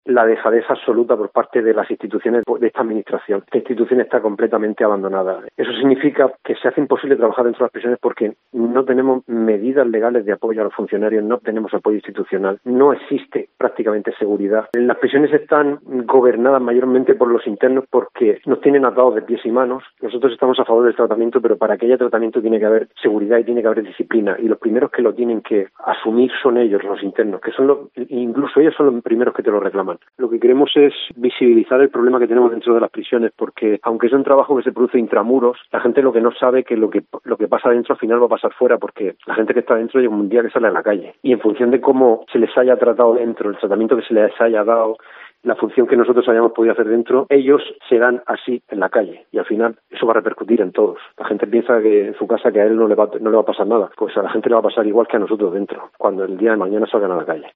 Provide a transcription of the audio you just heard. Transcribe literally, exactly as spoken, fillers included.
la dejadez absoluta por parte de las instituciones de esta administración. Esta institución está completamente abandonada. Eso significa que se hace imposible trabajar dentro de las prisiones porque no tenemos medidas legales de apoyo a los funcionarios, no tenemos apoyo institucional, no existe prácticamente seguridad. Las prisiones están gobernadas mayormente por los internos porque nos tienen atados de pies y manos. Nosotros estamos a favor del tratamiento, pero para que haya tratamiento tiene que haber seguridad y tiene que haber disciplina. Y los primeros que lo tienen que asumir son ellos, los internos, que son los, incluso ellos son los primeros que te lo reclaman. Lo que queremos es visibilizar el problema que tenemos dentro de las prisiones, porque aunque es un trabajo que se produce intramuros, la gente lo que no sabe que lo que lo que pasa dentro al final va a pasar fuera, porque la gente que está dentro llega un día que sale a la calle. Y en función de cómo se les haya tratado dentro, el tratamiento que se les haya dado, la función que nosotros hayamos podido hacer dentro, ellos serán así en la calle y al final eso va a repercutir en todos. La gente piensa que en su casa que a él no le va, no le va a pasar nada, pues a la gente le va a pasar igual que a nosotros dentro, cuando el día de mañana salgan a la calle.